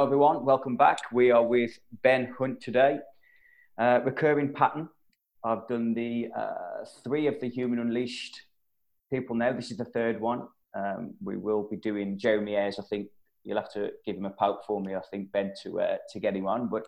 everyone. Welcome back. We are with Ben Hunt today. Recurring pattern. I've done the 3 of the Human Unleashed people now. This is the 3rd one. We will be doing Jeremy Ayres. I think you'll have to give him a poke for me, I think, Ben, to get him on. But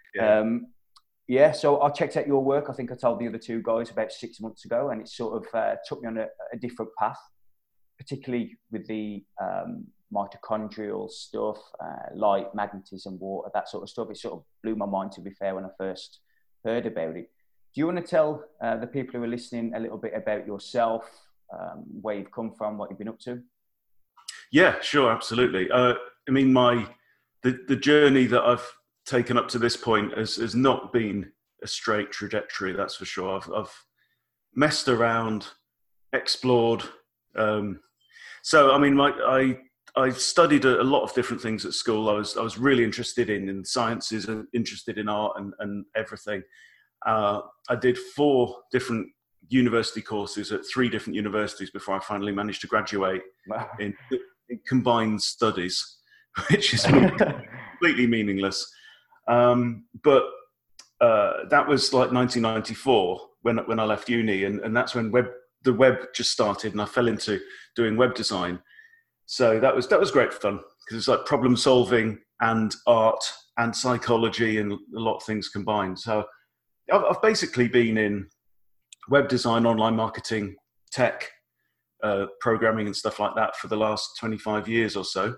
so I checked out your work. I think I told the other 2 guys about 6 months ago, and it sort of took me on a different path, particularly with the mitochondrial stuff, light, magnetism, water, that sort of stuff. It sort of blew my mind, to be fair, when I first heard about it. Do you want to tell the people who are listening a little bit about yourself, where you've come from, what you've been up to? Yeah, sure, absolutely. I mean, the journey that I've taken up to this point has not been a straight trajectory, that's for sure. I've messed around, explored. So, I mean, I studied a lot of different things at school. I was really interested in sciences and interested in art and everything. I did 4 different university courses at 3 different universities before I finally managed to graduate in combined studies, which is completely meaningless. But that was like 1994 when I left uni, and that's when the web just started, and I fell into doing web design. So that was great fun, because it's like problem solving and art and psychology and a lot of things combined. So I've basically been in web design, online marketing, tech, programming and stuff like that for the last 25 years or so.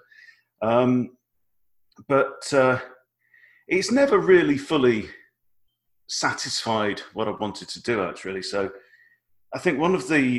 But it's never really fully satisfied what I wanted to do, actually. So I think one of the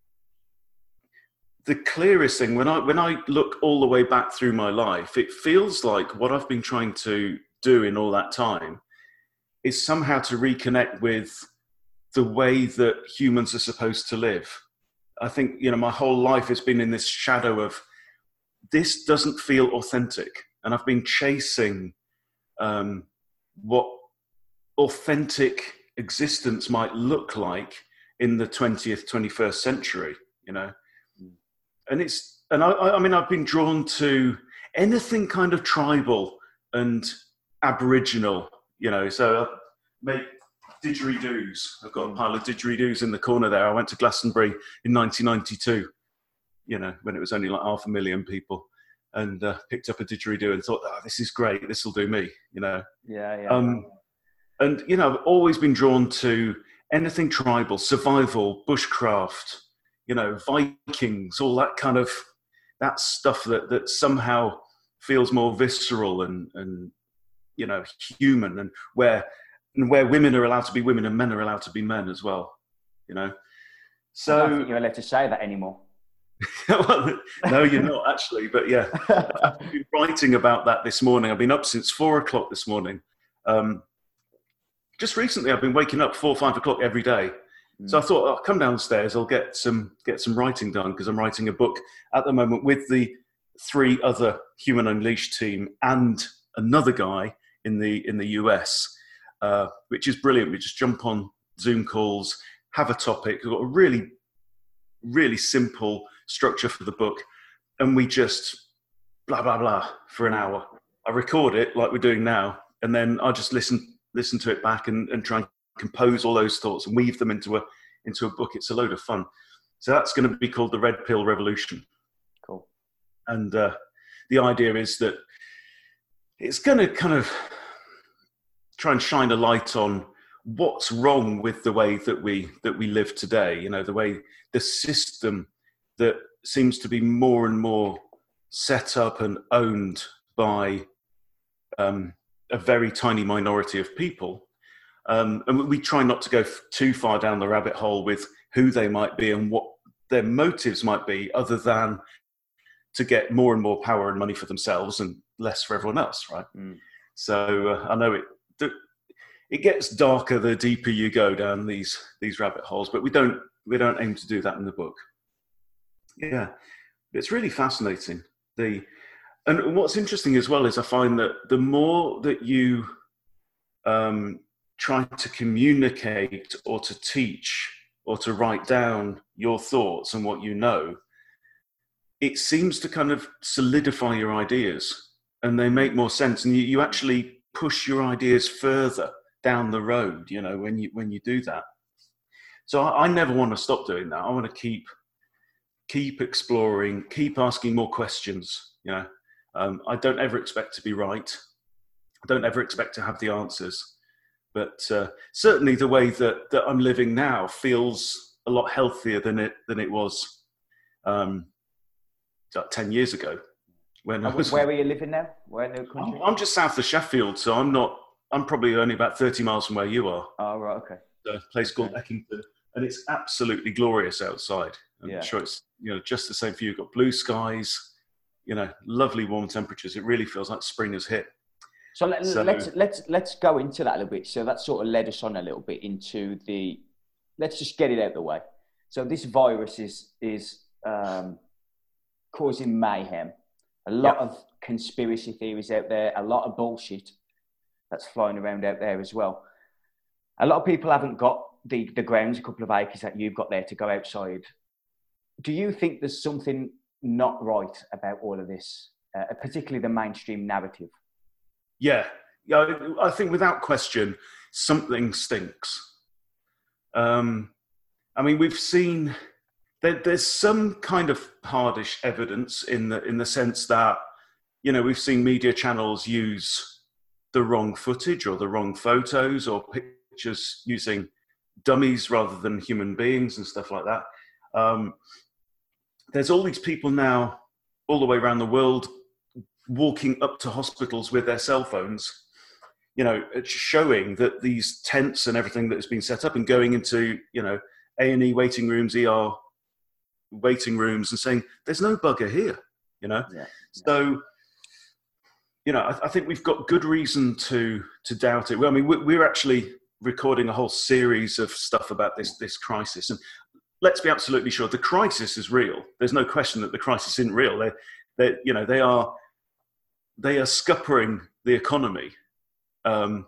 clearest thing, when I look all the way back through my life, it feels like what I've been trying to do in all that time is somehow to reconnect with the way that humans are supposed to live. I think, my whole life has been in this shadow of, this doesn't feel authentic. And I've been chasing what authentic existence might look like in the 20th, 21st century, And I mean, I've been drawn to anything kind of tribal and Aboriginal, so I make didgeridoos. I've got a pile of didgeridoos in the corner there. I went to Glastonbury in 1992, when it was only like 500,000 people, and picked up a didgeridoo and thought, this is great. This will do me, Yeah. And, I've always been drawn to anything tribal, survival, bushcraft, Vikings, all that kind of, that stuff that somehow feels more visceral and human, and where women are allowed to be women and men are allowed to be men as well, So I don't think you're allowed to say that anymore. Well, no, you're not actually, but yeah. I've been writing about that this morning. I've been up since 4 o'clock this morning. Just recently, I've been waking up 4 or 5 o'clock every day. So I thought, I'll come downstairs, I'll get some writing done, because I'm writing a book at the moment with the 3 other Human Unleashed team and another guy in the US, which is brilliant. We just jump on Zoom calls, have a topic. We've got a really, really simple structure for the book, and we just blah, blah, blah for an hour. I record it like we're doing now, and then I just listen to it back and try and compose all those thoughts and weave them into a book. It's a load of fun. So that's going to be called The Red Pill Revolution. Cool. And the idea is that it's going to kind of try and shine a light on what's wrong with the way that we live today. The system that seems to be more and more set up and owned by a very tiny minority of people. And we try not to go too far down the rabbit hole with who they might be and what their motives might be, other than to get more and more power and money for themselves and less for everyone else, right? So I know it gets darker the deeper you go down these rabbit holes, but we don't aim to do that in the book. Yeah, it's really fascinating. And what's interesting as well is I find that the more that you try to communicate or to teach or to write down your thoughts and what you know, it seems to kind of solidify your ideas. and they make more sense, and you actually push your ideas further down the road, you know, when you do that. So I never want to stop doing that. I want to keep exploring, keep asking more questions, you know. I don't ever expect to be right. I don't ever expect to have the answers. But certainly the way that I'm living now feels a lot healthier than it was 10 years ago. When I was, where are you living now? Where in the country? I'm just south of Sheffield, so I'm probably only about 30 miles from where you are. Oh, right, okay. A place called Eckington, and it's absolutely glorious outside. I'm sure it's, you know, just the same for you. You've got blue skies, you know, lovely warm temperatures. It really feels like spring has hit. So let's go into that a little bit. So that sort of led us on a little bit into let's just get it out of the way. So this virus is causing mayhem. A lot of conspiracy theories out there, a lot of bullshit that's flying around out there as well. A lot of people haven't got the grounds, a couple of acres that you've got there to go outside. Do you think there's something not right about all of this, particularly the mainstream narrative? Yeah, I think without question, something stinks. I mean, we've seen there's some kind of hardish evidence in the sense that, you know, we've seen media channels use the wrong footage or the wrong photos or pictures using dummies rather than human beings and stuff like that. There's all these people now all the way around the world walking up to hospitals with their cell phones, you know, showing that these tents and everything that has been set up and going into, you know, A&E waiting rooms, ER waiting rooms and saying, there's no bugger here, you know? Yeah. So, you know, I think we've got good reason to doubt it. Well, I mean, we're actually recording a whole series of stuff about this crisis. And let's be absolutely sure, the crisis is real. There's no question that the crisis isn't real. They are scuppering the economy. And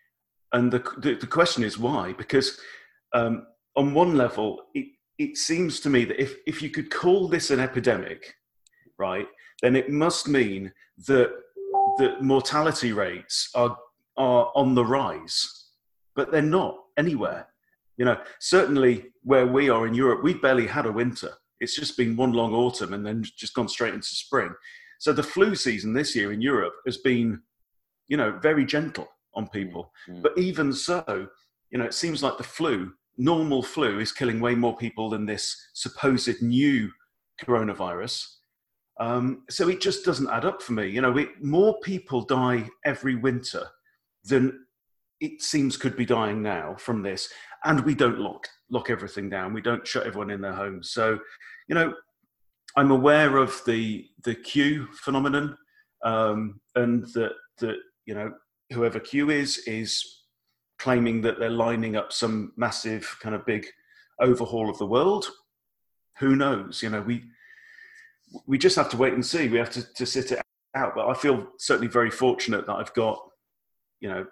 the question is why? Because on one level, it seems to me that if you could call this an epidemic, right, then it must mean that mortality rates are on the rise, but they're not anywhere. You know, certainly where we are in Europe, we barely had a winter. It's just been one long autumn and then just gone straight into spring. So the flu season this year in Europe has been, you know, very gentle on people. Mm-hmm. But even so, you know, it seems like normal flu is killing way more people than this supposed new coronavirus. So it just doesn't add up for me. You know, more people die every winter than it seems could be dying now from this. And we don't lock everything down. We don't shut everyone in their homes. So, you know, I'm aware of the Q phenomenon, and that you know, whoever Q is claiming that they're lining up some massive kind of big overhaul of the world. Who knows? You know, we just have to wait and see. We have to sit it out. But I feel certainly very fortunate that I've got, you know,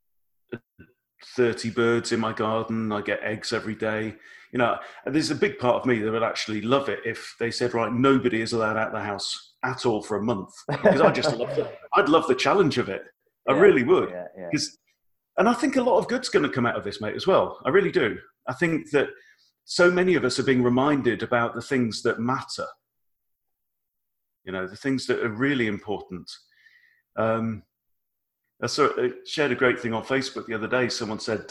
30 birds in my garden. I get eggs every day. You know, and there's a big part of me that would actually love it if they said, right, nobody is allowed out of the house at all for a month. Because I'd love the challenge of it. I really would. Yeah. And I think a lot of good's going to come out of this, mate, as well. I really do. I think that so many of us are being reminded about the things that matter. You know, the things that are really important. I shared a great thing on Facebook the other day. Someone said,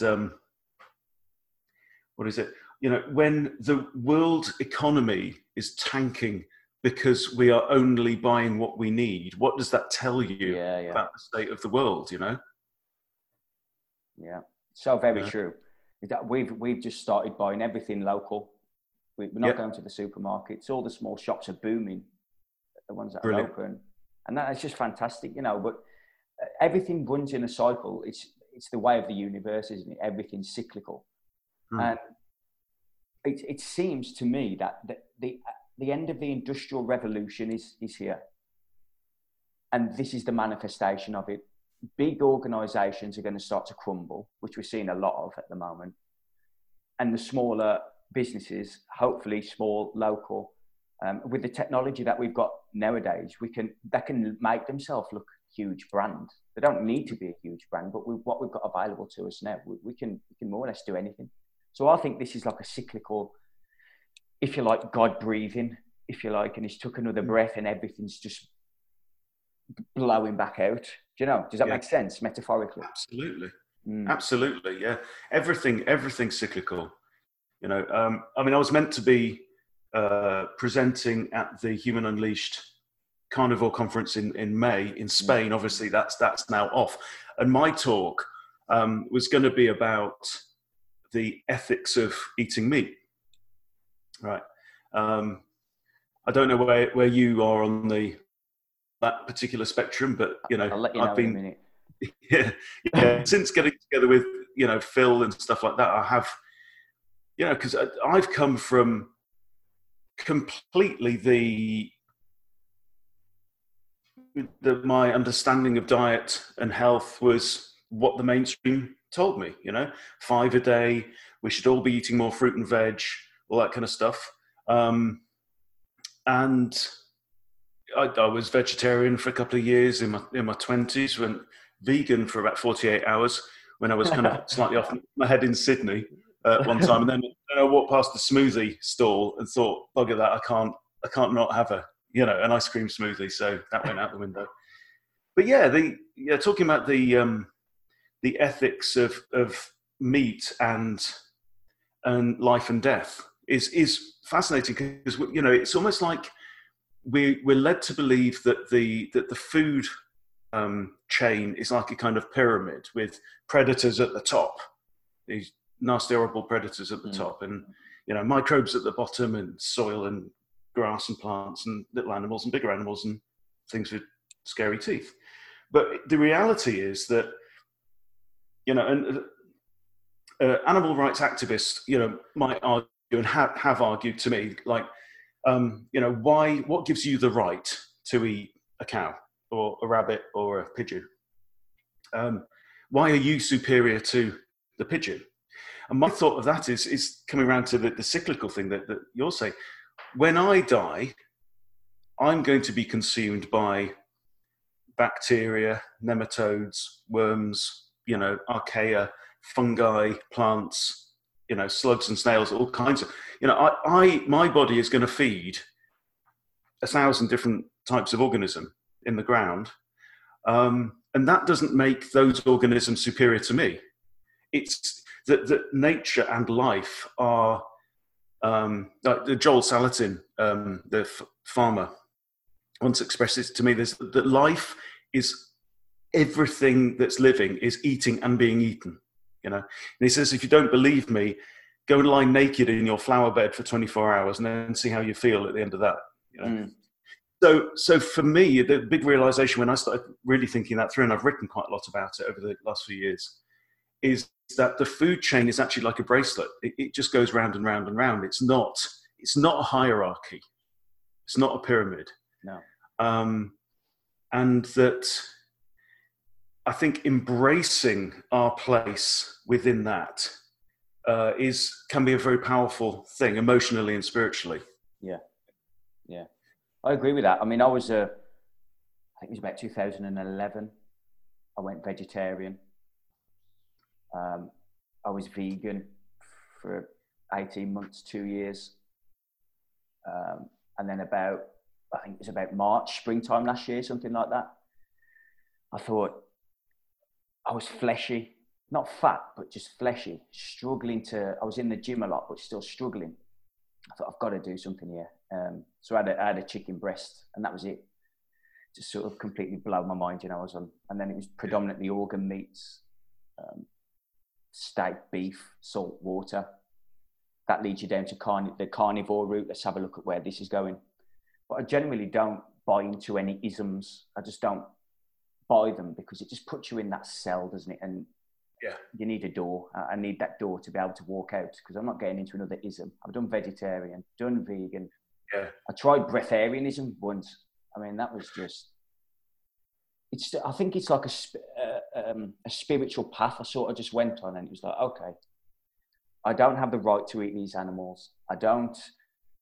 what is it? You know, when the world economy is tanking because we are only buying what we need, what does that tell you about the state of the world, you know? Yeah, so very true. We've just started buying everything local. We're not going to the supermarkets. All the small shops are booming, the ones that are open. And that is just fantastic, you know, but everything runs in a cycle. It's the way of the universe, isn't it? Everything's cyclical. And it seems to me that the end of the Industrial Revolution is here. And this is the manifestation of it. Big organisations are going to start to crumble, which we're seeing a lot of at the moment. And the smaller businesses, hopefully small, local, With the technology that we've got nowadays, they can make themselves look huge brand. They don't need to be a huge brand, but with what we've got available to us now, we can more or less do anything. So I think this is like a cyclical, if you like, God breathing, if you like, and he's took another breath and everything's just blowing back out. Do you know? Does that make sense metaphorically? Absolutely. Absolutely. Yeah. Everything's cyclical. You know, I mean, I was meant to be presenting at the Human Unleashed Carnivore Conference in May in Spain. Obviously that's now off. And my talk was going to be about the ethics of eating meat. Right. I don't know where you are on that particular spectrum, but you know, I'll let you know in a minute. Yeah. Since getting together with, you know, Phil and stuff like that, I have, you know, because I've come from completely my understanding of diet and health was what the mainstream told me, you know, 5 a day, we should all be eating more fruit and veg, all that kind of stuff. And I was vegetarian for a couple of years in my 20s, went vegan for about 48 hours when I was kind of slightly off my head in Sydney one time. And then I walked past the smoothie stall and thought, bugger that, I can't not have an ice cream smoothie. So that went out the window. But yeah, talking about the ethics of meat and life and death is fascinating, because, you know, it's almost like we're led to believe that the food chain is like a kind of pyramid with predators at the top, these nasty, horrible predators at the top, and, you know, microbes at the bottom, and soil and grass and plants and little animals and bigger animals and things with scary teeth. But the reality is that, you know, and animal rights activists, you know, might argue and have argued to me, like, you know, what gives you the right to eat a cow or a rabbit or a pigeon? Why are you superior to the pigeon? And my thought of that is coming around to the cyclical thing that you're saying. When I die, I'm going to be consumed by bacteria, nematodes, worms, you know, archaea, fungi, plants, you know, slugs and snails, all kinds of, you know, my body is going to feed 1,000 different types of organism in the ground. And that doesn't make those organisms superior to me. It's that nature and life are, like Joel Salatin, the farmer, once expressed it to me, that life is everything that's living is eating and being eaten, you know. And he says, if you don't believe me, go and lie naked in your flower bed for 24 hours and then see how you feel at the end of that, you know. So for me, the big realization when I started really thinking that through, and I've written quite a lot about it over the last few years, is that the food chain is actually like a bracelet. It just goes round and round and round. It's not a hierarchy. It's not a pyramid. No. And that I think embracing our place within that can be a very powerful thing, emotionally and spiritually. Yeah. I agree with that. I mean, I think it was about 2011. I went vegetarian. I was vegan for 18 months, 2 years. And then I think it was about March, springtime last year, something like that. I thought I was fleshy, not fat, but just fleshy, I was in the gym a lot, but still struggling. I thought, I've got to do something here. So I had a chicken breast, and that was it. Just sort of completely blow my mind, you know. And then it was predominantly organ meats, steak, beef, salt, water. That leads you down to the carnivore route. Let's have a look at where this is going. But I generally don't buy into any isms. I just don't buy them, because it just puts you in that cell, doesn't it? And you need a door. I need that door to be able to walk out, because I'm not getting into another ism. I've done vegetarian, done vegan. Yeah. I tried breatharianism once. I mean, that was just... I think it's like a spiritual path I sort of just went on, and it was like, okay, I don't have the right to eat these animals. I don't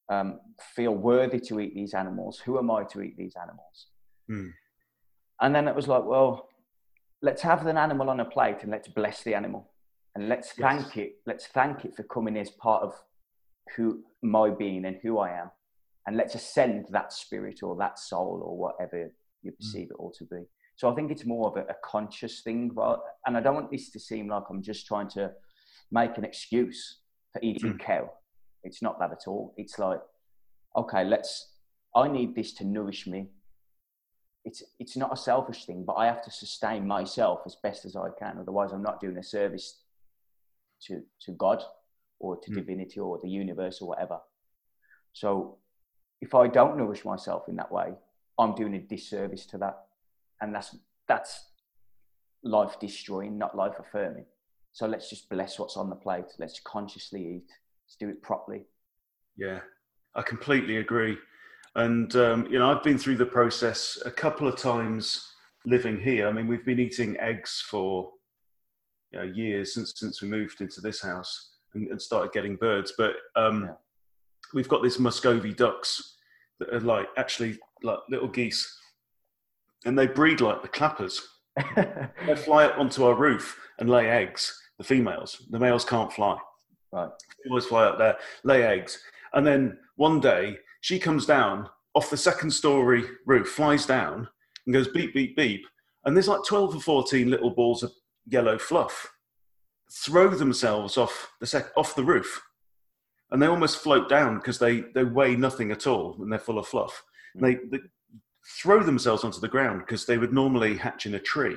feel worthy to eat these animals. Who am I to eat these animals? Mm. And then it was like, well, let's have an animal on a plate and let's bless the animal. And let's thank it. Let's thank it for coming as part of who my being and who I am. And let's ascend that spirit or that soul or whatever you perceive it all to be. So I think it's more of a conscious thing. And I don't want this to seem like I'm just trying to make an excuse for eating cow. It's not that at all. It's like, okay, I need this to nourish me. It's not a selfish thing, but I have to sustain myself as best as I can. Otherwise, I'm not doing a service to God or to divinity or the universe or whatever. So if I don't nourish myself in that way, I'm doing a disservice to that. And that's life destroying, not life affirming. So let's just bless what's on the plate. Let's consciously eat. Let's do it properly. Yeah, I completely agree. And, I've been through the process a couple of times living here. I mean, we've been eating eggs for years since we moved into this house and started getting birds. But we've got this Muscovy ducks that are actually like little geese. And they breed like the clappers. They fly up onto our roof and lay eggs, the females. The males can't fly. Right. They always fly up there, lay eggs. And then one day, she comes down off the second story roof, flies down and goes beep, beep, beep. And there's like 12 or 14 little balls of yellow fluff throw themselves off the roof. And they almost float down because they weigh nothing at all and they're full of fluff. And they throw themselves onto the ground because they would normally hatch in a tree,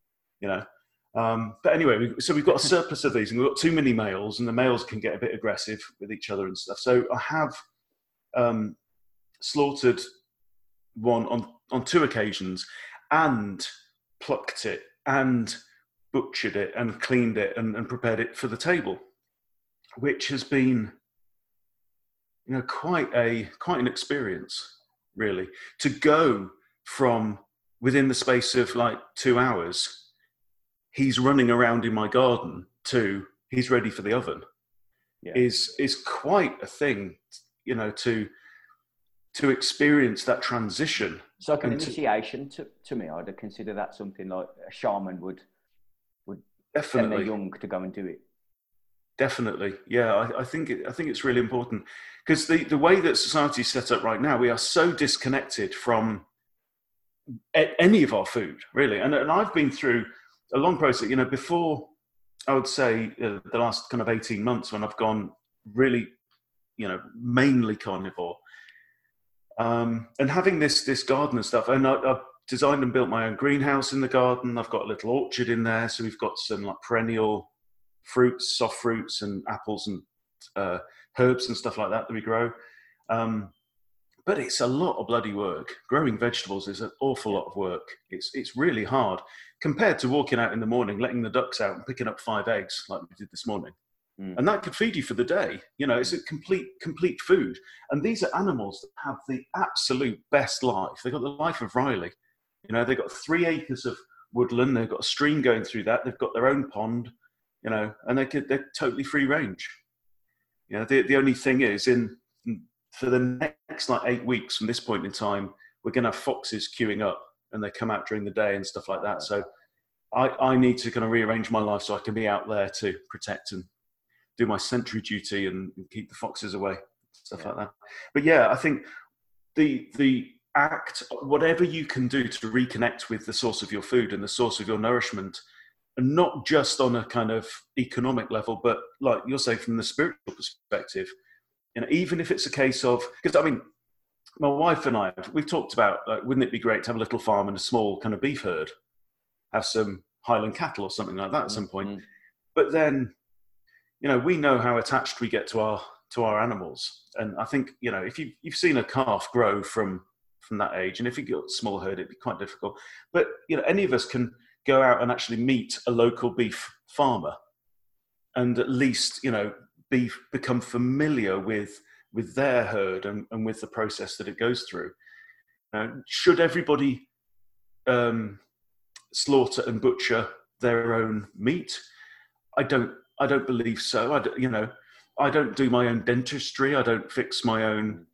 But anyway, so we've got a surplus of these and we've got too many males and the males can get a bit aggressive with each other and stuff. So I have slaughtered one on 2 occasions and plucked it and butchered it and cleaned it and prepared it for the table, which has been quite an experience, really, to go from within the space of like 2 hours, he's running around in my garden to he's ready for the oven is quite a thing, to experience that transition. It's like an initiation to me. I'd consider that something like a shaman would send their young to go and do it. Definitely, yeah. I think it's really important because the way that society is set up right now, we are so disconnected from any of our food, really. And I've been through a long process. Before I would say the last kind of 18 months when I've gone really, mainly carnivore, and having this garden and stuff. And I've designed and built my own greenhouse in the garden. I've got a little orchard in there, so we've got some like perennial fruits, soft fruits and apples and herbs and stuff like that we grow. But it's a lot of bloody work. Growing vegetables is an awful lot of work. It's really hard compared to walking out in the morning, letting the ducks out and picking up 5 eggs like we did this morning. And that could feed you for the day. It's a complete food. And these are animals that have the absolute best life. They've got the life of Riley. They've got 3 acres of woodland. They've got a stream going through that. They've got their own pond. And they're totally free range. The only thing is, for the next 8 weeks from this point in time, we're going to have foxes queuing up, and they come out during the day and stuff like that. So I need to kind of rearrange my life so I can be out there to protect and do my sentry duty and keep the foxes away, stuff like that. But yeah, I think the act, whatever you can do to reconnect with the source of your food and the source of your nourishment, and not just on a kind of economic level, but like you're saying from the spiritual perspective, even if it's a case of, because my wife and I, we've talked about, wouldn't it be great to have a little farm and a small kind of beef herd, have some Highland cattle or something like that at some point. But then, we know how attached we get to our animals. And I think, if you've seen a calf grow from that age, and if you've got a small herd, it'd be quite difficult. But, any of us can go out and actually meet a local beef farmer and at least, become familiar with their herd and with the process that it goes through. Should everybody slaughter and butcher their own meat? I don't believe so. I don't do my own dentistry. I don't fix my own,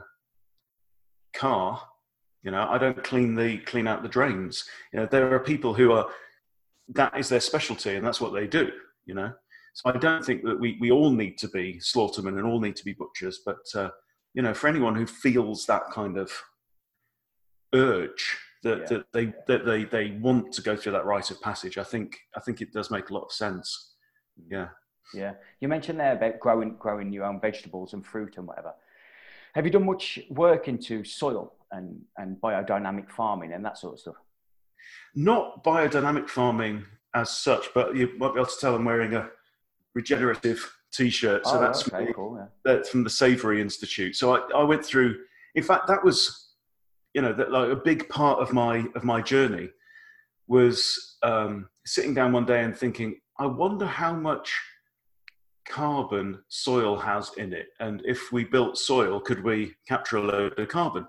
car. I don't clean out the drains. There are people who are, that is their specialty, and that's what they do. So I don't think that we all need to be slaughtermen and all need to be butchers. But for anyone who feels that kind of urge that they want to go through that rite of passage, I think it does make a lot of sense. Yeah. Yeah. You mentioned there about growing your own vegetables and fruit and whatever. Have you done much work into soil and biodynamic farming and that sort of stuff? Not biodynamic farming as such, but you might be able to tell I'm wearing a regenerative t-shirt. So that's okay, cool, yeah. That's from the Savory Institute. So I went through, in fact, that was, like a big part of my journey was sitting down one day and thinking, I wonder how much carbon soil has in it, and if we built soil, could we capture a load of carbon?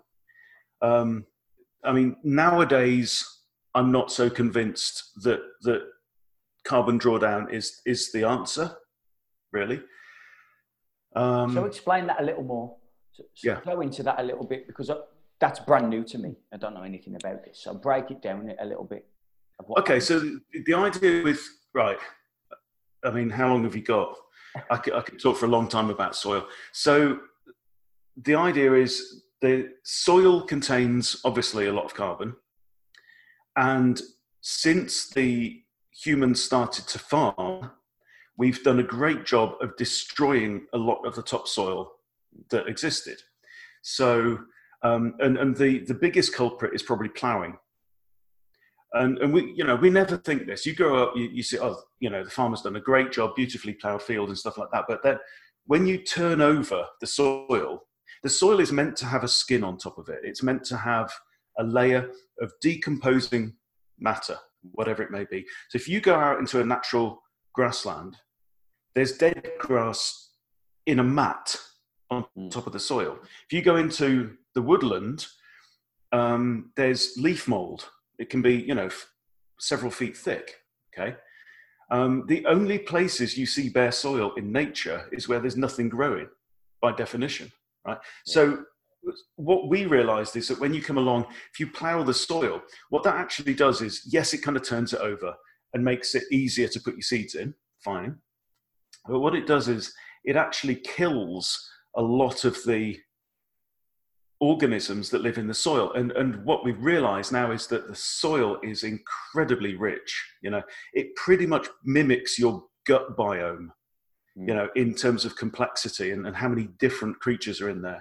Nowadays I'm not so convinced that carbon drawdown is the answer, really. So explain that a little more. So go into that a little bit, because that's brand new to me. I don't know anything about this, so break it down a little bit. Okay, so the idea with, right, how long have you got? I could talk for a long time about soil. So the idea is the soil contains obviously a lot of carbon. And since the humans started to farm, we've done a great job of destroying a lot of the topsoil that existed. So, and the biggest culprit is probably ploughing. And we never think this. You grow up, you see, the farmer's done a great job, beautifully ploughed field and stuff like that. But then when you turn over the soil is meant to have a skin on top of it. It's meant to have a layer of decomposing matter, whatever it may be. So if you go out into a natural grassland, there's dead grass in a mat on top of the soil. If you go into the woodland, there's leaf mold. It can be, several feet thick, okay? The only places you see bare soil in nature is where there's nothing growing, by definition, right? Yeah. So what we realized is that when you come along, if you plow the soil, what that actually does is, yes, it kind of turns it over and makes it easier to put your seeds in, fine. But what it does is it actually kills a lot of the organisms that live in the soil. And what we've realized now is that the soil is incredibly rich. It pretty much mimics your gut biome, in terms of complexity and how many different creatures are in there.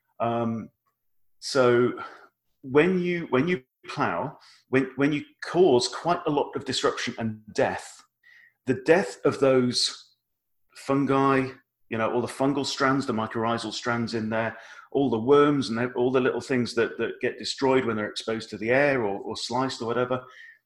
So when you plow, when you cause quite a lot of disruption and death, the death of those fungi, all the fungal strands, the mycorrhizal strands in there, all the worms and all the little things that get destroyed when they're exposed to the air or sliced or whatever,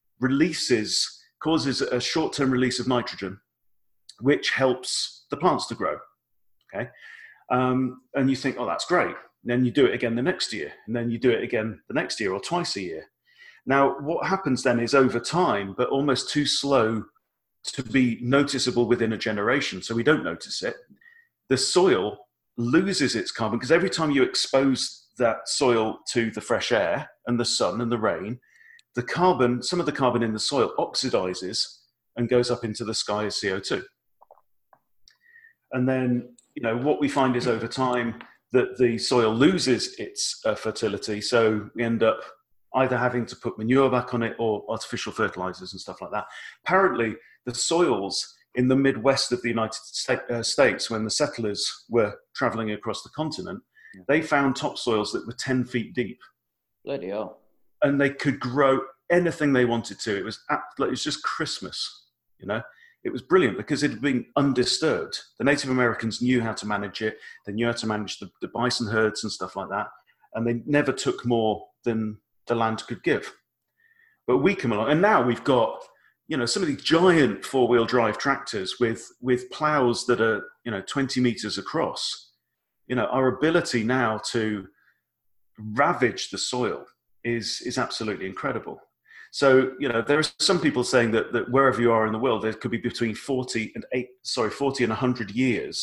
causes a short-term release of nitrogen, which helps the plants to grow. Okay. And you think, oh, that's great. And then you do it again the next year, and then you do it again the next year or twice a year. Now, what happens then is over time, but almost too slow to be noticeable within a generation, so we don't notice it, the soil loses its carbon, because every time you expose that soil to the fresh air and the sun and the rain, some of the carbon in the soil oxidizes and goes up into the sky as CO2. And then, what we find is over time that the soil loses its fertility. So we end up either having to put manure back on it or artificial fertilizers and stuff like that. Apparently, the soils in the Midwest of the United States, when the settlers were traveling across the continent, they found topsoils that were 10 feet deep. Bloody hell. And they could grow anything they wanted to. It was just Christmas, It was brilliant because it had been undisturbed. The Native Americans knew how to manage it. They knew how to manage the bison herds and stuff like that. And they never took more than the land could give. But we come along, and now we've got, some of these giant four-wheel drive tractors with plows that are, 20 meters across. Our ability now to ravage the soil is absolutely incredible. So, there are some people saying that wherever you are in the world, there could be between 40 and 100 years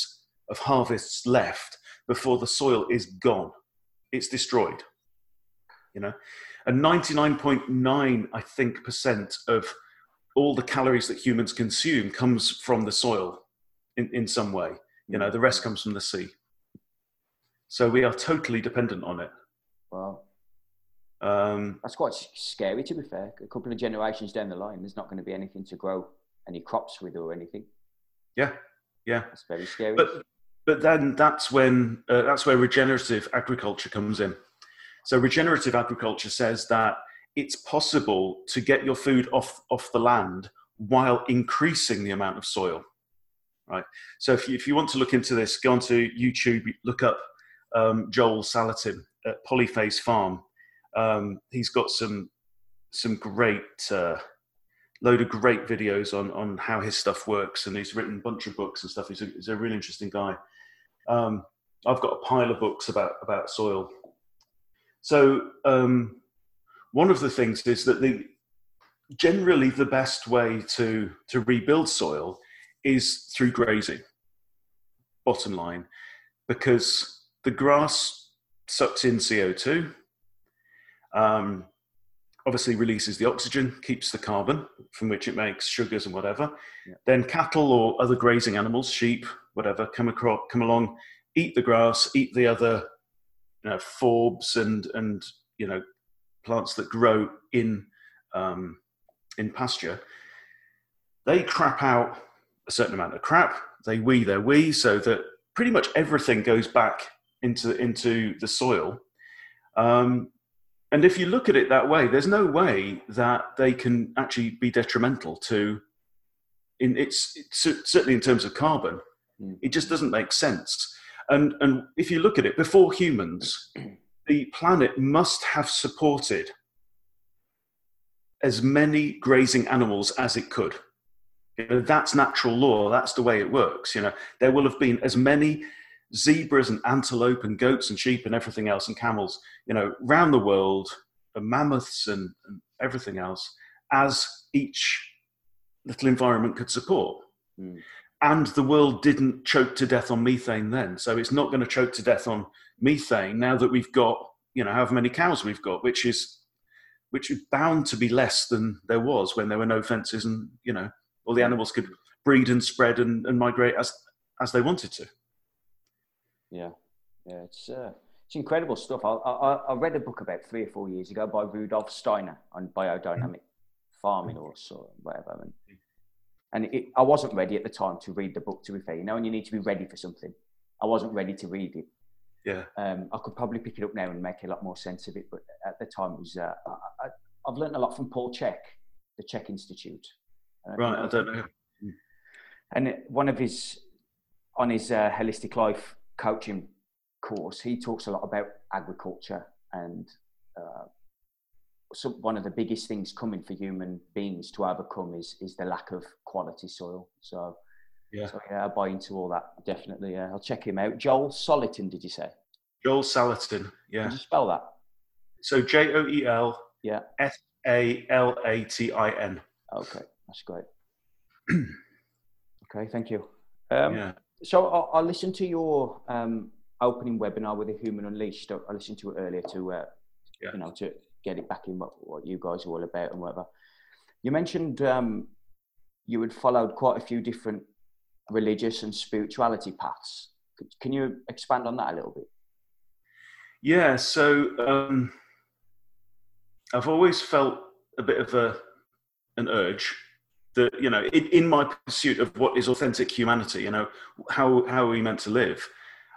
of harvests left before the soil is gone. It's destroyed, you know. And 99.9, I think, percent of all the calories that humans consume comes from the soil in some way. You know, the rest comes from the sea. So we are totally dependent on it. Wow. That's quite scary, to be fair. A couple of generations down the line, there's not going to be anything to grow any crops with or anything. Yeah. That's very scary. But then that's where regenerative agriculture comes in. So regenerative agriculture says that it's possible to get your food off the land while increasing the amount of soil, right? So if you want to look into this, go onto YouTube, look up Joel Salatin at Polyphase Farm. He's got some great load of great videos on how his stuff works, and he's written a bunch of books and stuff. He's a really interesting guy. I've got a pile of books about soil. So one of the things is that generally the best way to rebuild soil is through grazing, bottom line, because the grass sucks in CO2, obviously releases the oxygen, keeps the carbon from which it makes sugars and whatever. Yeah. Then cattle or other grazing animals, sheep, whatever, come along, eat the grass, eat the other, you know, forbs and you know, plants that grow in pasture. They crap out a certain amount of crap. They wee their wee, so that pretty much everything goes back into the soil. And if you look at it that way, there's no way that they can actually be detrimental to, certainly in terms of carbon. It just doesn't make sense. And if you look at it, before humans, the planet must have supported as many grazing animals as it could. You know, that's natural law. That's the way it works. You know, there will have been as many zebras and antelope and goats and sheep and everything else and camels, you know, around the world, and mammoths and everything else, as each little environment could support. And the world didn't choke to death on methane then. So it's not going to choke to death on methane now that we've got, you know, however many cows we've got, which is bound to be less than there was when there were no fences and, you know, all the animals could breed and spread and migrate as they wanted to. Yeah, it's incredible stuff. I read a book about 3 or 4 years ago by Rudolf Steiner on biodynamic farming or so, whatever. And I wasn't ready at the time to read the book, to be fair. You know, when you need to be ready for something. I wasn't ready to read it. Yeah. I could probably pick it up now and make a lot more sense of it, but at the time it was. I've learned a lot from Paul Chek, the Chek Institute. Right, I don't know. And on his holistic life coaching course, he talks a lot about agriculture and so one of the biggest things coming for human beings to overcome is the lack of quality soil. So I buy into all that, definitely. I'll check him out. Joel Salatin, did you say? Joel Salatin, yeah. Could you spell that? So Joel Salatin. Okay, that's great. Okay, thank you. So I listened to your opening webinar with The Human Unleashed. I listened to it earlier to to get it back in what you guys are all about and whatever. You mentioned you had followed quite a few different religious and spirituality paths. Can you expand on that a little bit? Yeah, so I've always felt a bit of an urge that, you know, in my pursuit of what is authentic humanity, you know, how are we meant to live?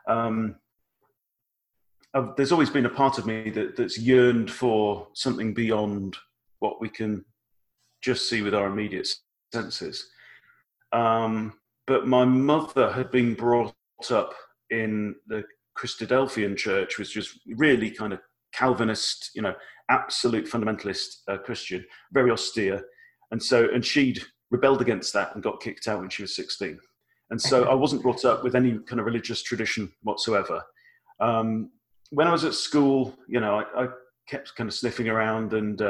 There's always been a part of me that's yearned for something beyond what we can just see with our immediate senses. But my mother had been brought up in the Christadelphian church, which was really kind of Calvinist, you know, absolute fundamentalist Christian, very austere. And she'd rebelled against that and got kicked out when she was 16. And so I wasn't brought up with any kind of religious tradition whatsoever. When I was at school, you know, I kept kind of sniffing around, and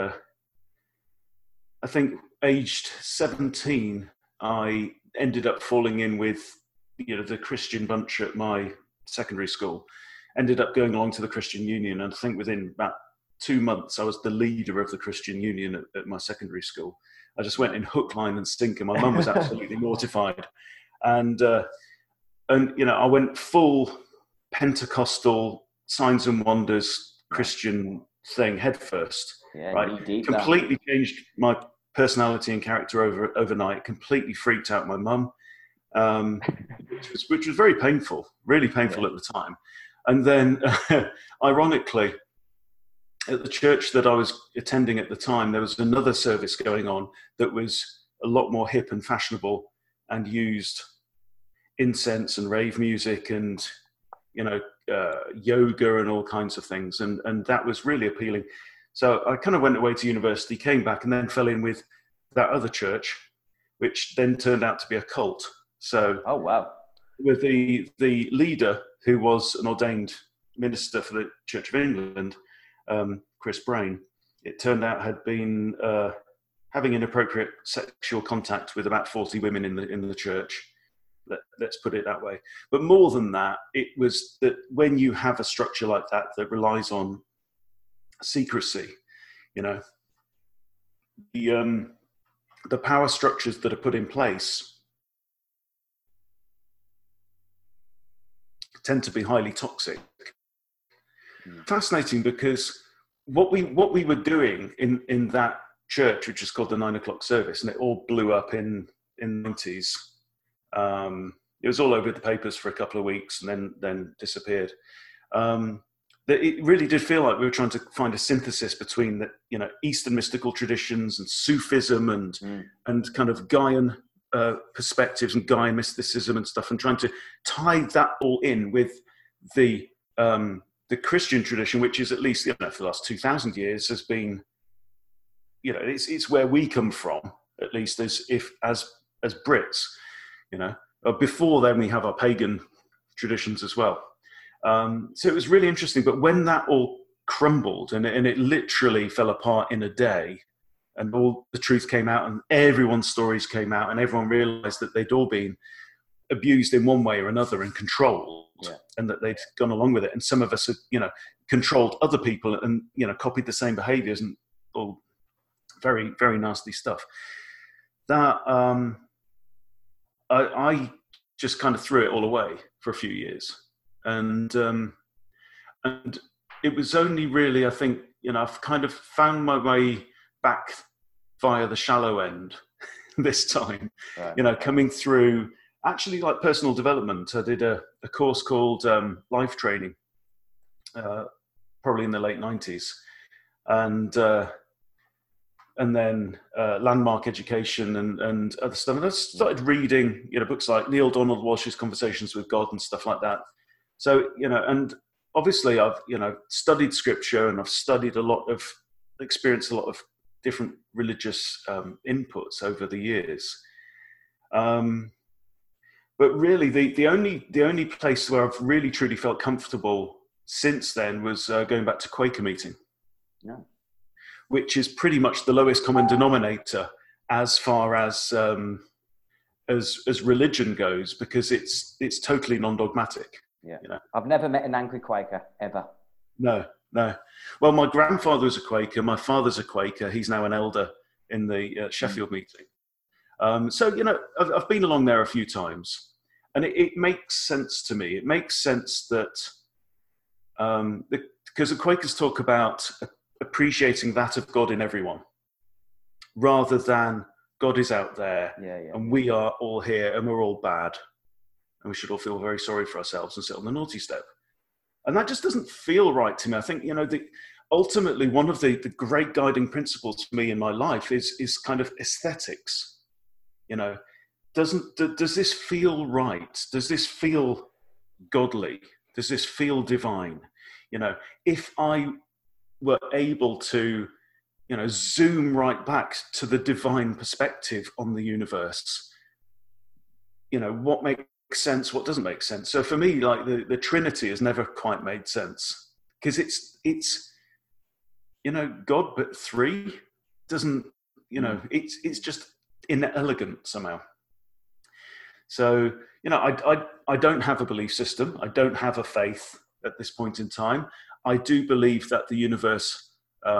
I think aged 17, I ended up falling in with the Christian bunch at my secondary school, ended up going along to the Christian Union. And I think within about 2 months, I was the leader of the Christian Union at my secondary school. I just went in hook, line and sinker. My mum was absolutely mortified. And I went full Pentecostal signs and wonders Christian thing headfirst. Yeah, right? deep Completely changed my personality and character overnight. Completely freaked out my mum, which was very painful, really painful at the time. And then, ironically, at the church that I was attending at the time, there was another service going on that was a lot more hip and fashionable and used incense and rave music and yoga and all kinds of things, and that was really appealing. So I kind of went away to university, came back, and then fell in with that other church, which then turned out to be a cult. So, oh wow, with the leader, who was an ordained minister for the Church of England, Chris Brain, it turned out had been having inappropriate sexual contact with about 40 women in the church. Let's put it that way. But more than that, it was that when you have a structure like that that relies on secrecy, the power structures that are put in place tend to be highly toxic. Fascinating, because what we were doing in that church, which is called the 9 o'clock service, and it all blew up in the 90s. It was all over the papers for a couple of weeks and then disappeared. It really did feel like we were trying to find a synthesis between the Eastern mystical traditions and Sufism and kind of Gaian perspectives and Gaian mysticism and stuff, and trying to tie that all in with the Christian tradition, which is, at least for the last 2,000 years, has been, it's where we come from, at least as Brits. Before then we have our pagan traditions as well. So it was really interesting. But when that all crumbled and it literally fell apart in a day, and all the truth came out and everyone's stories came out and everyone realized that they'd all been abused in one way or another and controlled, and that they'd gone along with it. And some of us had, controlled other people and, copied the same behaviors and all very, very nasty stuff. That, I just kind of threw it all away for a few years, and it was only really, I think, I've kind of found my way back via the shallow end this time. Right. Coming through actually like personal development. I did a course called Life Training, probably in the late 90s, and then Landmark Education and other stuff. And I started reading, books like Neil Donald Walsh's Conversations with God and stuff like that. So, and obviously I've, studied scripture, and I've experienced a lot of different religious inputs over the years. But really the only place where I've really truly felt comfortable since then was going back to Quaker meeting. Yeah. Which is pretty much the lowest common denominator as far as religion goes, because it's totally non-dogmatic. Yeah, I've never met an angry Quaker ever. No. Well, my grandfather was a Quaker. My father's a Quaker. He's now an elder in the Sheffield meeting. So I've been along there a few times, and it makes sense to me. It makes sense that because the Quakers talk about appreciating that of God in everyone, rather than God is out there and we are all here and we're all bad and we should all feel very sorry for ourselves and sit on the naughty step. And that just doesn't feel right to me. I think, ultimately one of the great guiding principles for me in my life is kind of aesthetics. Does this feel right? Does this feel godly? Does this feel divine? If I were able to, zoom right back to the divine perspective on the universe, what makes sense, what doesn't make sense. So for me, like the Trinity has never quite made sense, because it's God, but three doesn't, it's just inelegant somehow. So, I don't have a belief system. I don't have a faith at this point in time. I do believe that the universe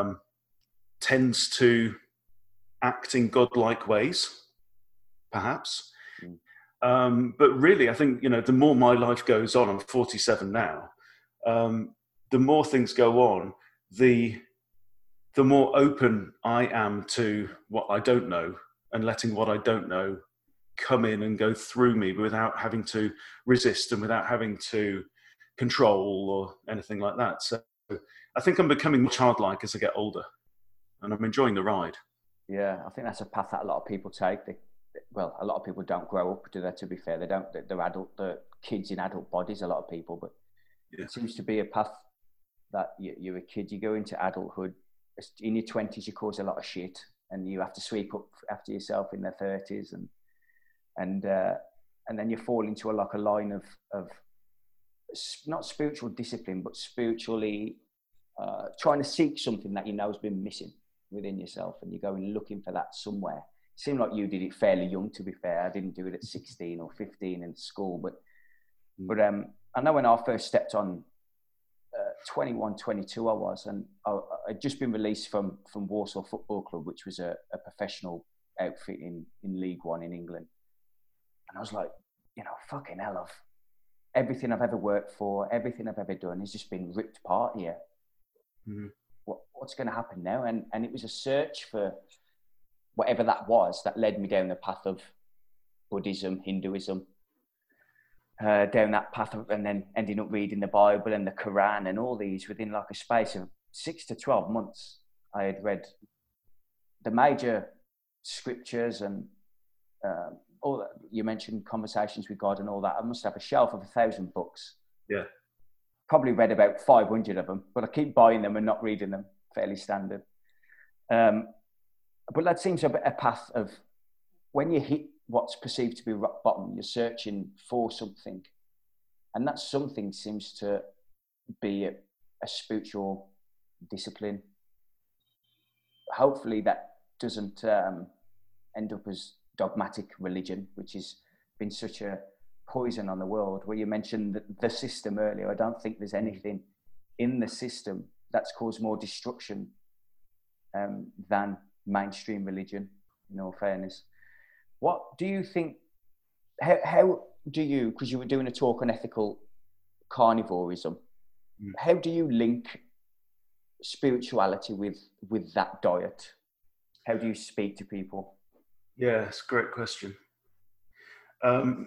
tends to act in godlike ways, perhaps. But really, I think, the more my life goes on, I'm 47 now, the more things go on, the more open I am to what I don't know, and letting what I don't know come in and go through me without having to resist and without having to control or anything like that. So I think I'm becoming more childlike as I get older, and I'm enjoying the ride. Yeah, I think that's a path that a lot of people take. A lot of people don't grow up, do they? To be fair, they don't. They're kids in adult bodies. A lot of people, but it seems to be a path that you're a kid. You go into adulthood. In your 20s, you cause a lot of shit, and you have to sweep up after yourself in their 30s, and then you fall into a line of not spiritual discipline, but spiritually trying to seek something that has been missing within yourself, and you're going looking for that somewhere. It seemed like you did it fairly young, to be fair. I didn't do it at 16 or 15 in school, but I know when I first stepped on 21, 22 I was, and I'd just been released from Walsall Football Club, which was a professional outfit in League One in England. And I was like, fucking hell, everything I've ever worked for, everything I've ever done has just been ripped apart here. Mm-hmm. What's going to happen now? And it was a search for whatever that was that led me down the path of Buddhism, Hinduism, down that path and then ending up reading the Bible and the Quran and all these within like a space of 6 to 12 months. I had read the major scriptures and all that. You mentioned Conversations with God and all that. I must have a shelf of 1,000 books. Yeah. Probably read about 500 of them, but I keep buying them and not reading them. Fairly standard. But that seems a path of when you hit what's perceived to be rock bottom, you're searching for something. And that something seems to be a spiritual discipline. Hopefully that doesn't end up as dogmatic religion, which has been such a poison on the world. Where you mentioned the system earlier, I don't think there's anything in the system that's caused more destruction than mainstream religion, in all fairness. What do you think, how do you, because you were doing a talk on ethical carnivorism, how do you link spirituality with that diet? How do you speak to people? Yeah, it's a great question. I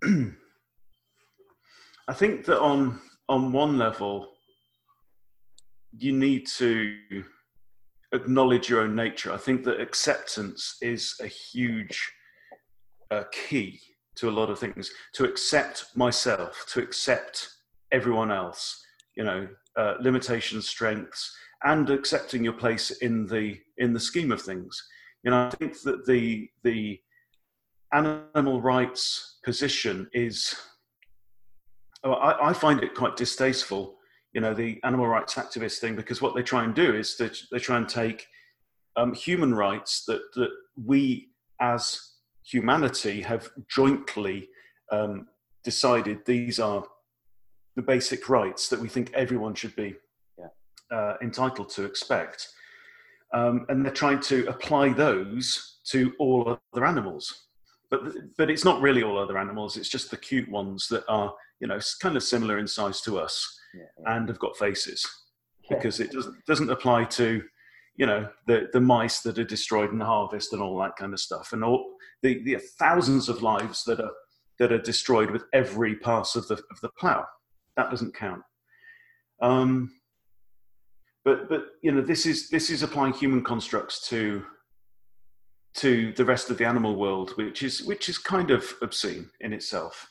think that on one level, you need to acknowledge your own nature. I think that acceptance is a huge key to a lot of things. To accept myself, to accept everyone else, limitations, strengths, and accepting your place in the scheme of things. I think that the animal rights position is, I find it quite distasteful, the animal rights activist thing, because what they try and do is they try and take human rights that we as humanity have jointly decided these are the basic rights that we think everyone should be entitled to expect. And they're trying to apply those to all other animals. But it's not really all other animals. It's just the cute ones that are, kind of similar in size to us and have got faces. Because it doesn't apply to, the mice that are destroyed in the harvest and all that kind of stuff. And all the thousands of lives that are destroyed with every pass of the plough. That doesn't count. But this is applying human constructs to the rest of the animal world, which is kind of obscene in itself.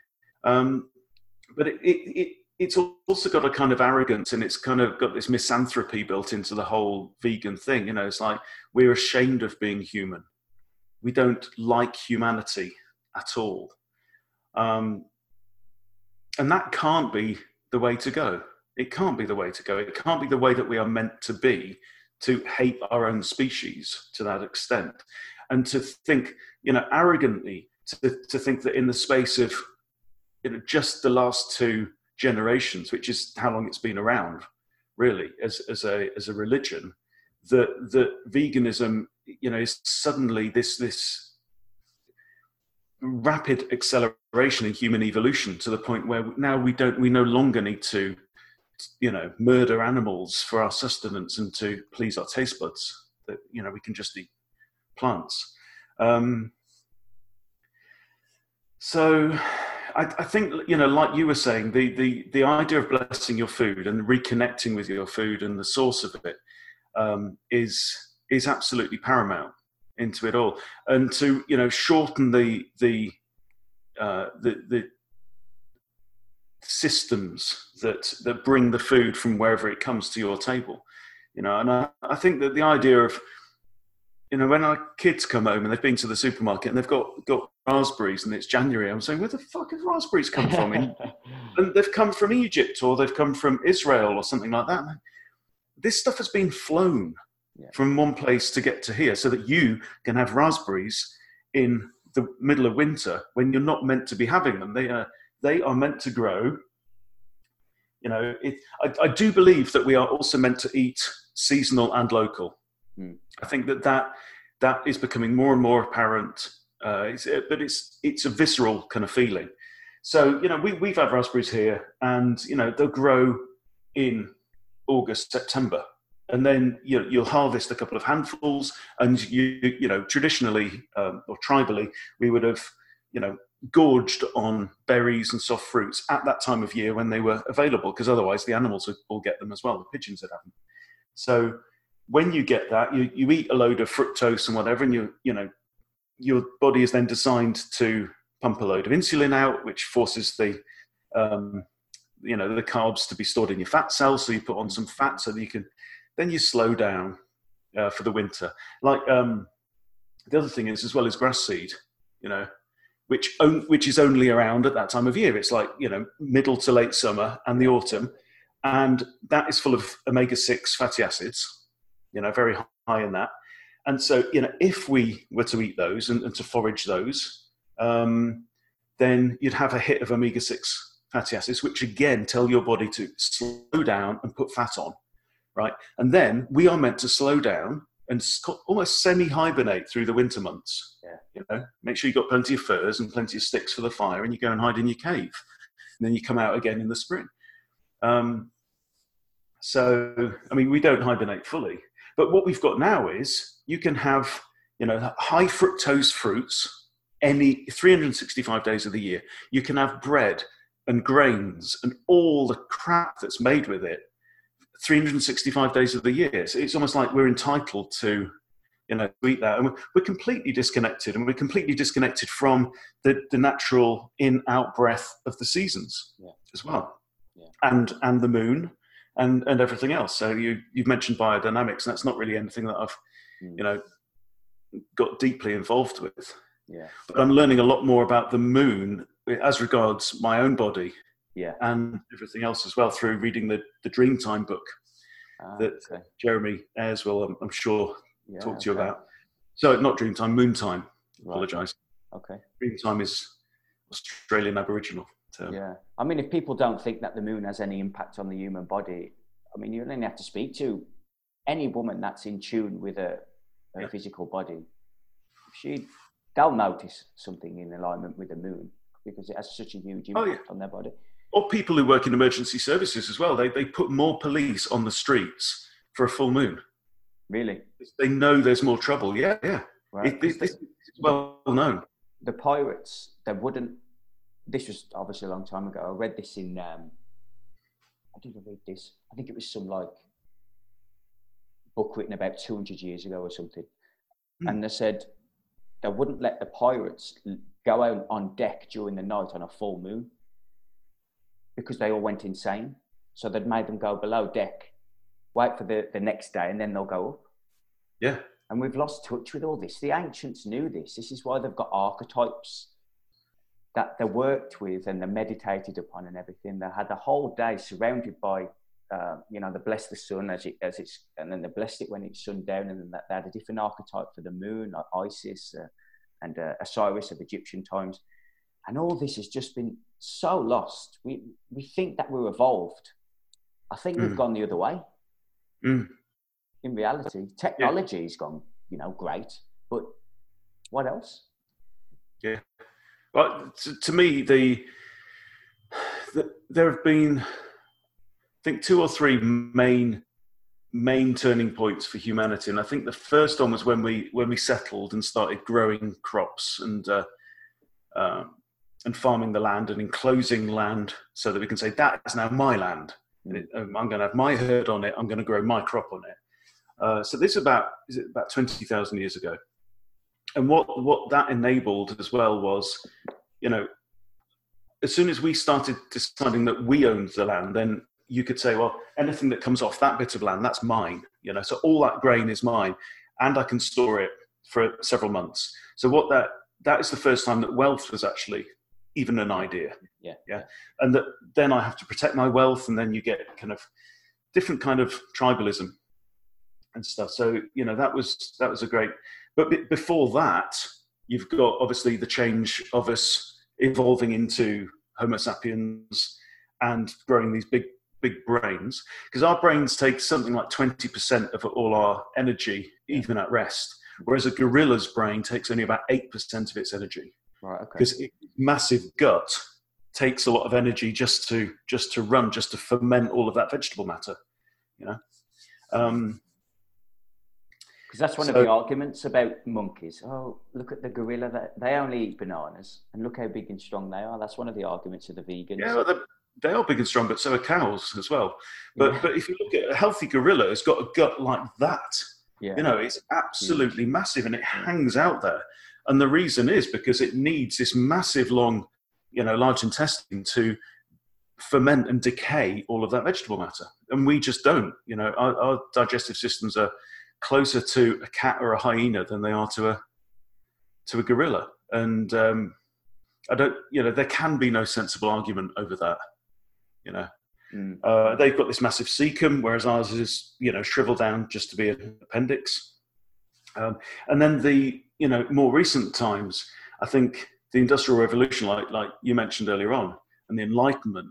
But it's also got a kind of arrogance, and it's kind of got this misanthropy built into the whole vegan thing. It's like we're ashamed of being human. We don't like humanity at all. And that can't be the way to go. It can't be the way to go. It can't be the way that we are meant to be, to hate our own species to that extent. And to think, arrogantly, to think that in the space of just the last two generations, which is how long it's been around, really, as a religion, that veganism, is suddenly this rapid acceleration in human evolution to the point where now we no longer need to, murder animals for our sustenance and to please our taste buds. That we can just eat plants. So I think, like you were saying, the idea of blessing your food and reconnecting with your food and the source of it is absolutely paramount into it all. And to shorten the systems that bring the food from wherever it comes to your table, and I think that the idea of when our kids come home and they've been to the supermarket and they've got raspberries and it's January, I'm saying, where the fuck have raspberries come from? And they've come from Egypt or they've come from Israel or something like that. This stuff has been flown from one place to get to here so that you can have raspberries in the middle of winter when you're not meant to be having them. They are meant to grow. I do believe that we are also meant to eat seasonal and local. I think that is becoming more and more apparent, but it's a visceral kind of feeling. So we've had raspberries here, and they'll grow in August, September, and then you'll harvest a couple of handfuls, and traditionally or tribally we would have gorged on berries and soft fruits at that time of year when they were available, because otherwise the animals would all get them as well, the pigeons would have them. So when you get that, you eat a load of fructose and whatever, and your body is then designed to pump a load of insulin out, which forces the carbs to be stored in your fat cells. So you put on some fat so that then you slow down for the winter. Like the other thing is, as well as grass seed, which is only around at that time of year. It's like middle to late summer and the autumn, and that is full of omega-6 fatty acids. Very high in that. And so, if we were to eat those and to forage those, then you'd have a hit of omega-6 fatty acids, which again tell your body to slow down and put fat on, right? And then we are meant to slow down and almost semi-hibernate through the winter months. Yeah. Make sure you've got plenty of furs and plenty of sticks for the fire, and you go and hide in your cave. And then you come out again in the spring. So, we don't hibernate fully. But what we've got now is you can have, high fructose fruits any 365 days of the year. You can have bread and grains and all the crap that's made with it 365 days of the year. So it's almost like we're entitled to, eat that. And we're completely disconnected, and we're completely disconnected from the natural in-out breath of the seasons as well. Yeah. And the moon. And everything else. So you've mentioned biodynamics, and that's not really anything that I've, got deeply involved with. Yeah. But I'm learning a lot more about the moon as regards my own body, and everything else as well through reading the Dreamtime book that Jeremy Ayres will, I'm sure, talk to you about. So not Dreamtime, Moontime. Right. Apologise. Okay. Dreamtime is Australian Aboriginal. Yeah. If people don't think that the moon has any impact on the human body, you only have to speak to any woman that's in tune with her physical body. They'll notice something in alignment with the moon, because it has such a huge impact on their body. Or people who work in emergency services as well. They put more police on the streets for a full moon. Really? They know there's more trouble. Yeah. Right. It's well known. The pirates, they wouldn't. This was obviously a long time ago. I read this in, I think it was some book written about 200 years ago or something. And they said they wouldn't let the pirates go out on deck during the night on a full moon because they all went insane. So they'd made them go below deck, wait for the next day, and then they'll go up. Yeah. And we've lost touch with all this. The ancients knew this. This is why they've got archetypes that they worked with and they meditated upon and everything. They had the whole day surrounded by, they blessed the sun as it's, and then they blessed it when it's sundown, and then they had a different archetype for the moon, like Isis and Osiris of Egyptian times. And all this has just been so lost. We think that we're evolved. I think we've gone the other way. In reality, technology's gone, great, but what else? Yeah. Well, to me, there have been, I think, 2 or 3 main turning points for humanity, and I think the first one was when we settled and started growing crops and farming the land and enclosing land so that we can say that is now my land. I'm going to have my herd on it. I'm going to grow my crop on it. So this is about 20,000 years ago, and what that enabled as well was, as soon as we started deciding that we owned the land, then you could say, well, anything that comes off that bit of land, that's mine. So all that grain is mine, and I can store it for several months. So that is the first time that wealth was actually even an idea. Yeah. And that then I have to protect my wealth, and then you get kind of different kind of tribalism and stuff. So, that was a great, but before that, you've got obviously the change of us evolving into Homo sapiens and growing these big brains, because our brains take something like 20% of all our energy, even at rest, whereas a gorilla's brain takes only about 8% of its energy. Right. Okay. Because massive gut takes a lot of energy just to run, just to ferment all of that vegetable matter, Because that's one of the arguments about monkeys. Oh, look at the gorilla; they only eat bananas, and look how big and strong they are. That's one of the arguments of the vegans. Yeah, well, they are big and strong, but so are cows as well. But if you look at a healthy gorilla, it's got a gut like that. Yeah. It's absolutely massive, and it hangs out there. And the reason is because it needs this massive, long, large intestine to ferment and decay all of that vegetable matter. And we just don't. Our digestive systems are closer to a cat or a hyena than they are to a gorilla. And I don't. There can be no sensible argument over that. They've got this massive cecum, whereas ours is shriveled down just to be an appendix. And then the more recent times, I think the Industrial Revolution, like you mentioned earlier on, and the Enlightenment,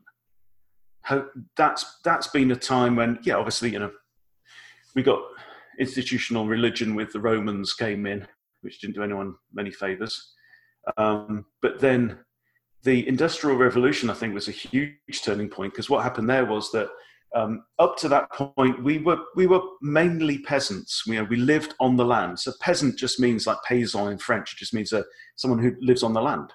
that's been a time when, obviously, we got institutional religion with the Romans came in, which didn't do anyone many favors. But then the Industrial Revolution, I think, was a huge turning point, because what happened there was that up to that point, we were mainly peasants. We lived on the land. So peasant just means like paysan in French. It just means someone who lives on the land.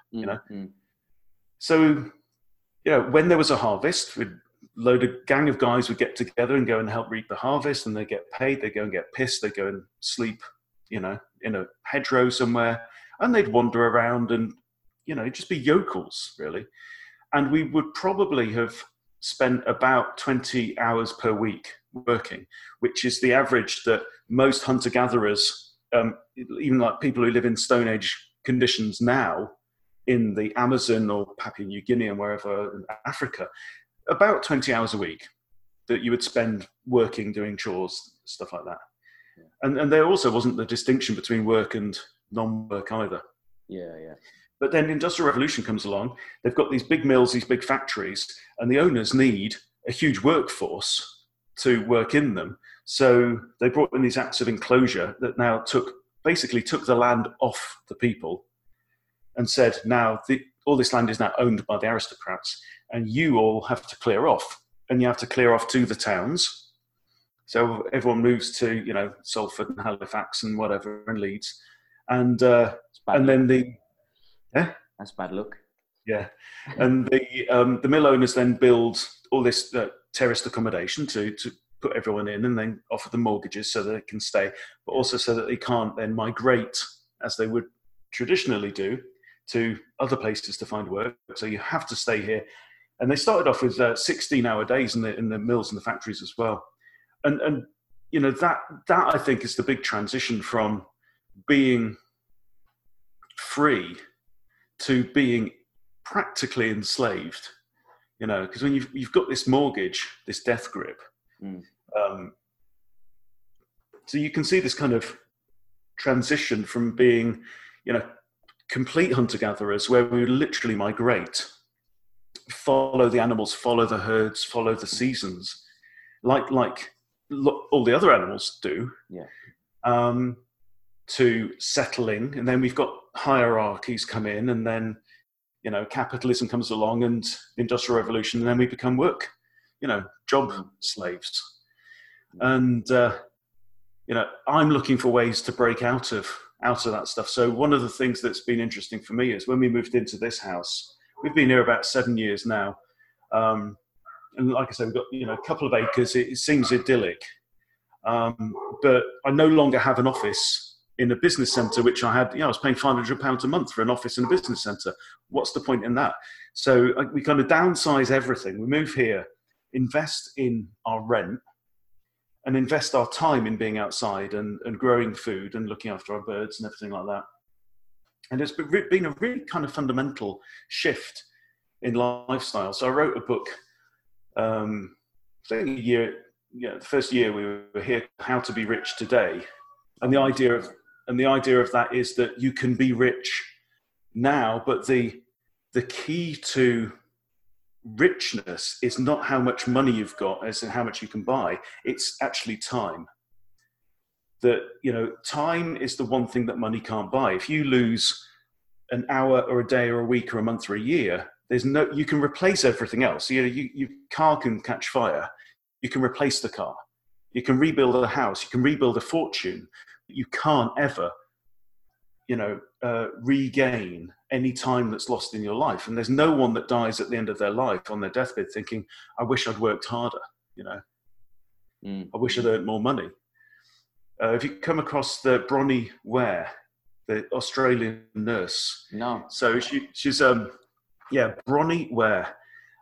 So when there was a harvest, gang of guys would get together and go and help reap the harvest, and they get paid. They go and get pissed. They go and sleep, in a hedgerow somewhere, and they'd wander around and just be yokels really. And we would probably have spent about 20 hours per week working, which is the average that most hunter-gatherers, even like people who live in Stone Age conditions now in the Amazon or Papua New Guinea and wherever in Africa, about 20 hours a week that you would spend working, doing chores, stuff like that. Yeah. And there also wasn't the distinction between work and non-work either. Yeah. But then the Industrial Revolution comes along. They've got these big mills, these big factories, and the owners need a huge workforce to work in them. So they brought in these acts of enclosure that now took the land off the people and said, now all this land is now owned by the aristocrats, and you all have to clear off. And you have to clear off to the towns. So everyone moves to, Salford and Halifax and whatever, and Leeds. And then that's bad luck. Yeah, and the mill owners then build all this terraced accommodation to put everyone in, and then offer them mortgages so that they can stay, but also so that they can't then migrate as they would traditionally do to other places to find work. So you have to stay here. And they started off with 16-hour days in the mills and the factories as well. And that I think is the big transition from being free to being practically enslaved, because when you've got this mortgage, this death grip, so you can see this kind of transition from being, complete hunter-gatherers where we would literally migrate follow the animals, follow the herds, follow the seasons, like all the other animals do, to settling. And then we've got hierarchies come in, and then, you know, capitalism comes along and the Industrial Revolution, and then we become job slaves. And, you know, I'm looking for ways to break out of that stuff. So one of the things that's been interesting for me is when we moved into this house, we've been here about 7 years now. And like I said, we've got, you know, a couple of acres. It seems idyllic. But I no longer have an office in a business centre, which I had, you know, I was paying £500 a month for an office in a business centre. What's the point in that? So we kind of downsize everything. We move here, invest in our rent, and invest our time in being outside and growing food and looking after our birds and everything like that. And it's been a really kind of fundamental shift in lifestyle. So I wrote a book, I think the first year we were here, How to Be Rich Today. And the idea of that is that you can be rich now, but the key to richness is not how much money you've got as in how much you can buy. It's actually time. That, you know, time is the one thing that money can't buy. If you lose an hour or a day or a week or a month or a year, you can replace everything else. You know, your car can catch fire. You can replace the car. You can rebuild a house. You can rebuild a fortune. You can't ever, you know, regain any time that's lost in your life. And there's no one that dies at the end of their life on their deathbed thinking, I wish I'd worked harder, you know. I wish I'd earned more money. Have you come across the Bronnie Ware, the Australian nurse? No. So she's Bronnie Ware.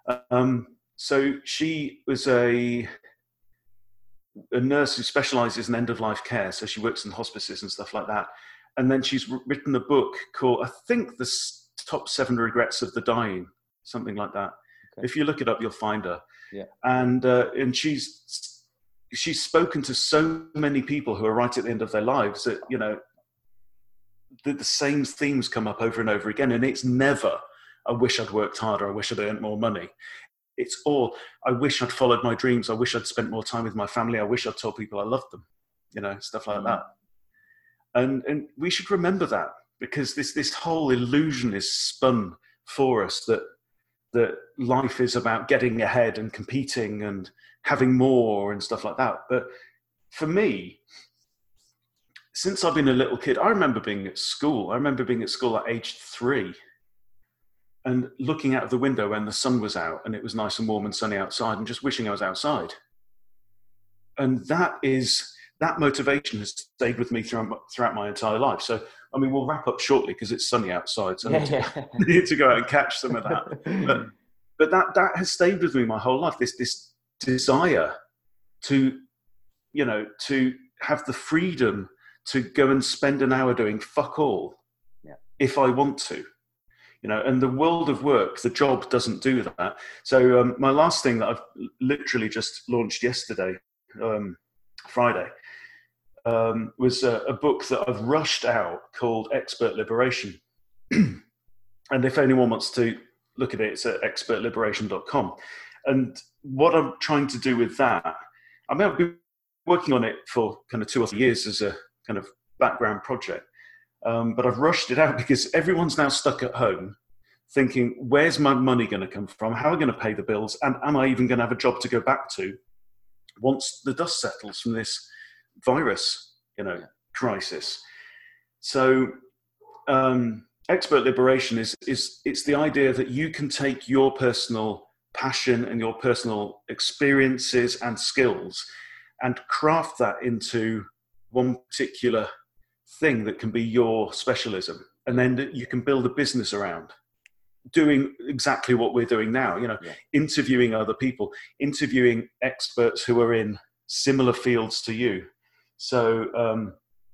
So she was a nurse who specialises in end-of-life care. So she works in hospices and stuff like that. And then she's written a book called, I think, The Top 7 Regrets of the Dying, something like that. Okay. If you look it up, you'll find her. Yeah. And she's spoken to so many people who are right at the end of their lives that, you know, the same themes come up over and over again. And it's never, I wish I'd worked harder. I wish I'd earned more money. It's all, I wish I'd followed my dreams. I wish I'd spent more time with my family. I wish I'd told people I loved them, you know, stuff like that. And we should remember that, because this whole illusion is spun for us that life is about getting ahead and competing and having more and stuff like that. But for me, since I've been a little kid, I remember being at school. At age 3 and looking out of the window when the sun was out and it was nice and warm and sunny outside and just wishing I was outside. And that motivation has stayed with me throughout my entire life. So, I mean, we'll wrap up shortly because it's sunny outside. So I need to go out and catch some of that. But that has stayed with me my whole life. This desire to, you know, to have the freedom to go and spend an hour doing fuck all if I want to. You know, and the world of work, the job doesn't do that. So my last thing that I've literally just launched yesterday, Friday, was a book that I've rushed out called Expert Liberation. And if anyone wants to look at it, it's at expertliberation.com. And what I'm trying to do with that, I mean, I've been working on it for kind of 2 or 3 years as a kind of background project. But I've rushed it out because everyone's now stuck at home thinking, where's my money going to come from? How am I going to pay the bills? And am I even going to have a job to go back to once the dust settles from this virus, you know, crisis? So expert liberation is it's the idea that you can take your personal passion and your personal experiences and skills and craft that into one particular thing that can be your specialism, and then you can build a business around doing exactly what we're doing now, you know, interviewing other people, interviewing experts who are in similar fields to you. So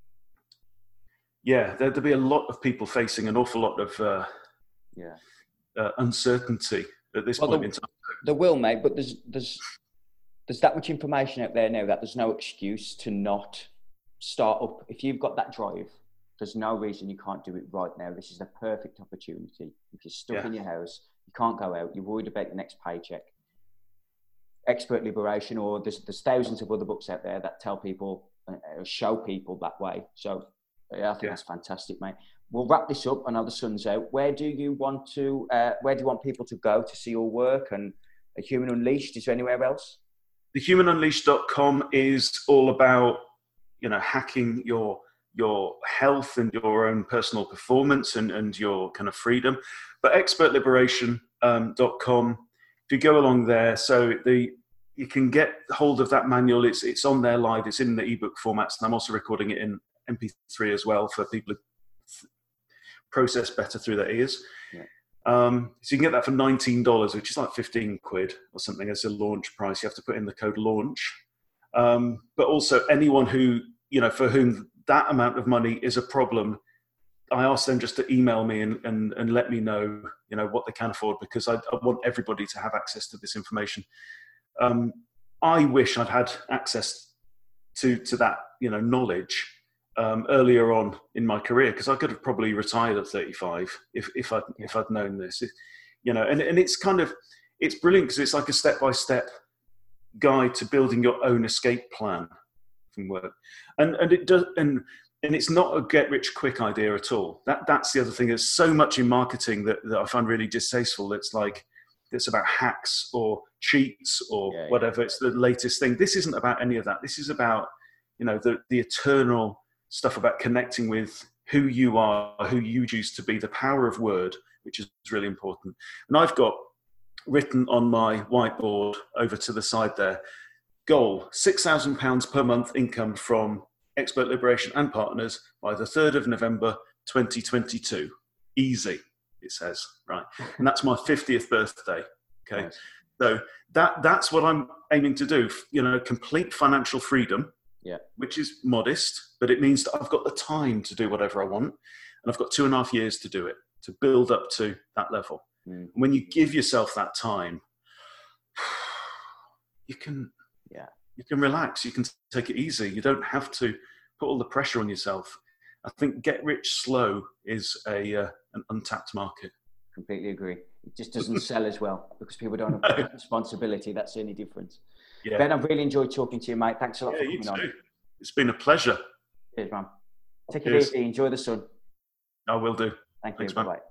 there'll be a lot of people facing an awful lot of uncertainty at this point in time. There will, mate, but there's that much information out there now that there's no excuse to not start up. If you've got that drive, there's no reason you can't do it right now. This is the perfect opportunity. If you're stuck in your house, You can't go out. You're worried about the next paycheck. Expert Liberation, or there's thousands of other books out there that tell people, show people that way. So yeah, I think that's fantastic, mate. We'll wrap this up. I know the sun's out. Where do you want people to go to see your work? And Human Unleashed, is there anywhere else? thehumanunleashed.com is all about, hacking your health and your own personal performance and your kind of freedom. But expertliberation.com, if you go along there, you can get hold of that manual. It's on there live. It's in the ebook formats, and I'm also recording it in MP3 as well for people to process better through their ears. Yeah. So you can get that for $19, which is like 15 quid or something as a launch price. You have to put in the code launch. But also anyone who, for whom that amount of money is a problem, I ask them just to email me and let me know, what they can afford, because I want everybody to have access to this information. I wish I'd had access to that, knowledge earlier on in my career, because I could have probably retired at 35 if I'd known this, and it's it's brilliant because it's like a step-by-step guide to building your own escape plan from work, and it does, and it's not a get-rich-quick idea at all. That's the other thing. There's so much in marketing that I find really distasteful. It's like, it's about hacks or cheats or whatever. It's the latest thing. This isn't about any of that. This is about, the eternal stuff about connecting with who you are, who you choose to be, the power of word, which is really important. And I've got written on my whiteboard over to the side there, goal, £6,000 per month income from Expert Liberation and Partners by the 3rd of November, 2022. Easy, it says, right? And that's my 50th birthday, okay? Nice. So that's what I'm aiming to do, complete financial freedom, which is modest, but it means that I've got the time to do whatever I want, and I've got 2.5 years to do it, to build up to that level. And when you give yourself that time, you can relax, you can take it easy. You don't have to put all the pressure on yourself. I think get rich slow is an untapped market. Completely agree. It just doesn't sell as well because people don't have that responsibility. That's the only difference. Yeah. Ben, I've really enjoyed talking to you, mate. Thanks a lot for coming on. It's been a pleasure. Cheers, man. Take it easy. Enjoy the sun. I will do. Thanks, you. Bye-bye.